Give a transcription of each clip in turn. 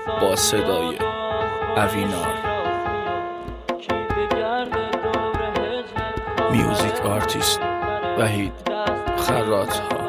با صدای اوینار، میوزیک آرتیست وحید خرات‌ها.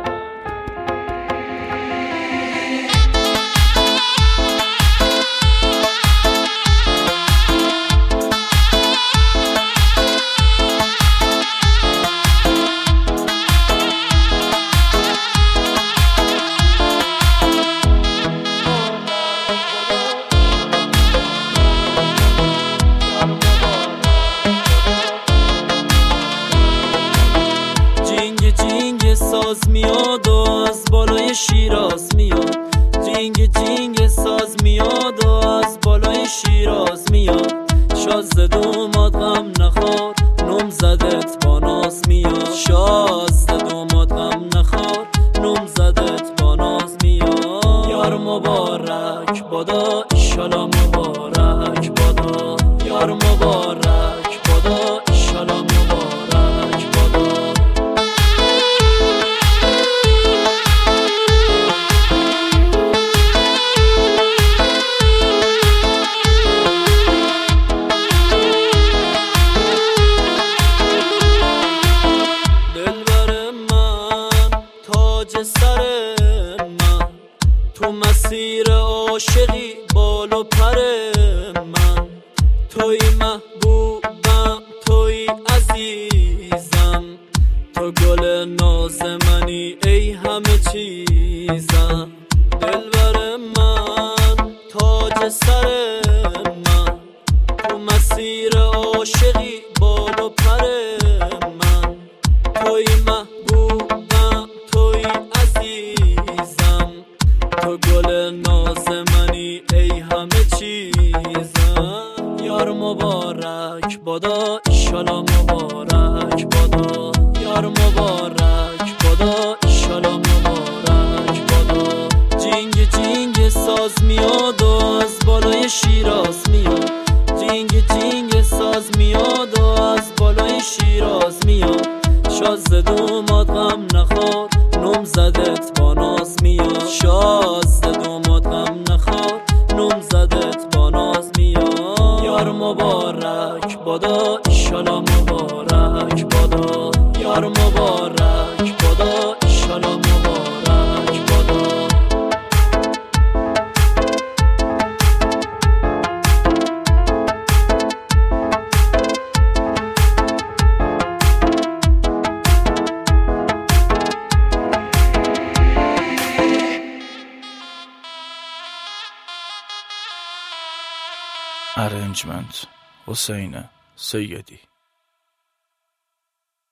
ساز میاد و از بالای شیراز میاد، جینگ جینگ ساز میاد و از بالای شیراز میاد. شازده دوماد غم نخور، نم زدت با ناز میاد. شازده دوماد غم نخور، نم زدت با ناز میاد. یار مبارک بادا، ایشالا مبارک بادا. یار مبارک بادا، ایشالا مبارک بادا. سر من تو مسیر عاشقی بال و پر من، توی محبوبم توی عزیزم، تو گل ناز منی ای همه چیزم. دلبر من تاج سر من تو مسیر عاشقی بال و پر من، توی محبوبم توی عزیزم، تو گل ناز منی ای همه چیزم. یار مبارک بادا، ایشالا مبارک بادا. یار مبارک بادا، ایشالا مبارک بادا. جینگ جینگ ساز میاد و از بالای شیراز میاد، جینگ جینگ ساز میاد و از بالای شیراز میاد. شازده دوماد غم نخور، نم زدت با ناز میاد. شازده دوماد غم نخور، نم زدت با ناز میاد. یار مبارک بادا، ایشالا مبارک بادا. یار مبارک بادا، ایشالا مبارک بادا. Arrangement حسین سیدی.